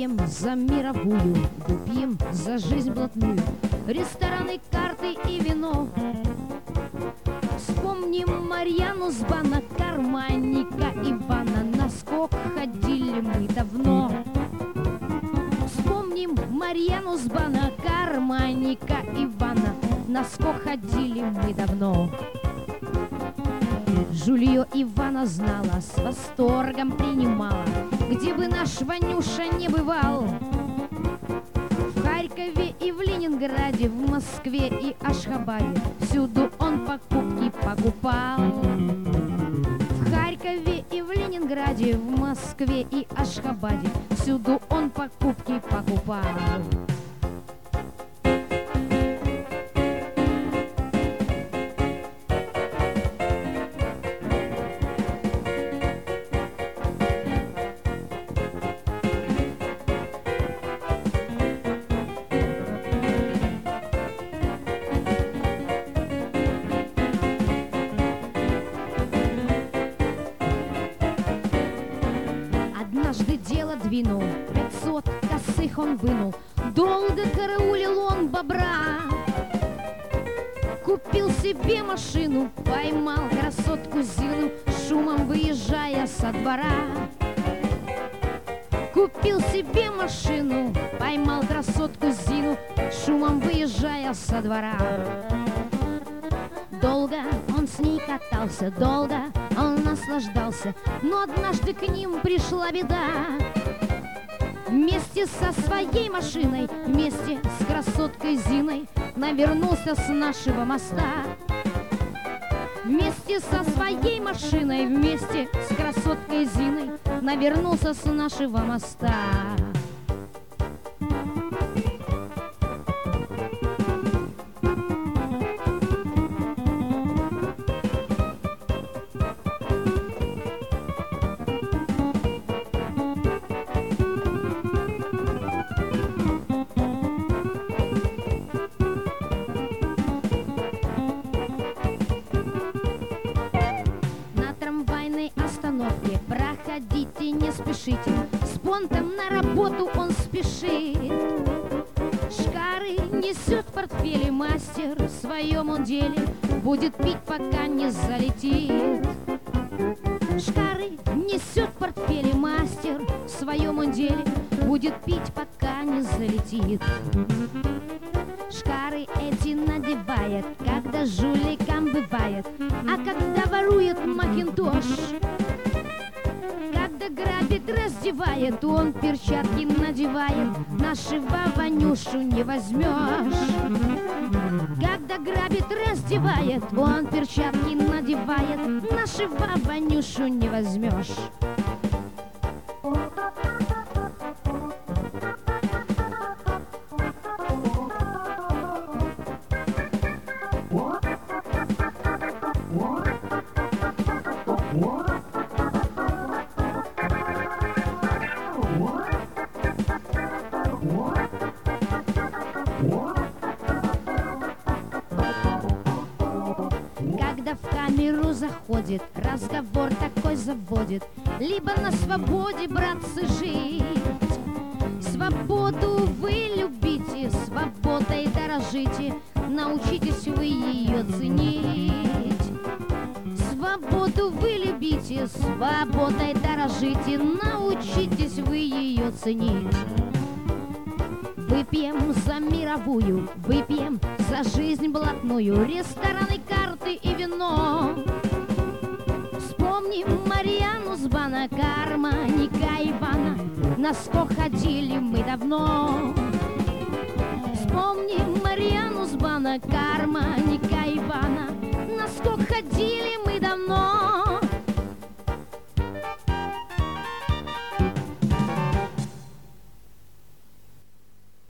Выпьем за мировую, выпьем за жизнь блатную, рестораны, карты и вино. Вспомним Марьяну с бана, карманника Ивана. На скок ходили мы давно. Вспомним Марьяну с бана, карманника Ивана. На скок ходили мы давно. Жулье Ивана знала, с восторгом принимала, где бы наш Ванюша не бывал. В Харькове и в Ленинграде, в Москве и Ашхабаде, всюду он покупки покупал. В Харькове и в Ленинграде, в Москве и Ашхабаде, всюду он покупки покупал. Однажды дело двинул, 500 косых он вынул. Долго караулил он бобра. Купил себе машину, поймал красотку Зину, шумом выезжая со двора. Купил себе машину, поймал красотку Зину, шумом выезжая со двора. Долго он с ней катался, долго он наслаждался, но однажды к ним пришла беда. Вместе со своей машиной, вместе с красоткой Зиной навернулся с нашего моста. Вместе со своей машиной, вместе с красоткой Зиной навернулся с нашего моста. Остановке проходите, не спешите, с понтом на работу он спешит. Шкары несет в портфеле мастер, в своем он деле будет пить, пока не залетит. Шкары несет в портфеле мастер, в своем он деле будет пить, пока не залетит. Шкары эти надевает, когда жуликам бывает, а когда ворует макинтош. Когда грабит, раздевает, он перчатки надевает, нашего Ванюшу не возьмешь. Когда грабит, раздевает, он перчатки надевает, нашего Ванюшу не возьмешь. Когда в камеру заходит, разговор такой заводит: либо на свободе, братцы, жить. Свободу вы любите, свободой дорожите, научитесь вы ее ценить. Свободу вы любите, свободой дорожите, научитесь вы ее ценить. Выпьем за мировую, выпьем за жизнь блатную, рестораны, карты и вино. Вспомним Марьяну с бана, карманника Ивана. На скок ходили мы давно. Вспомним Марьяну с бана, карманника Ивана.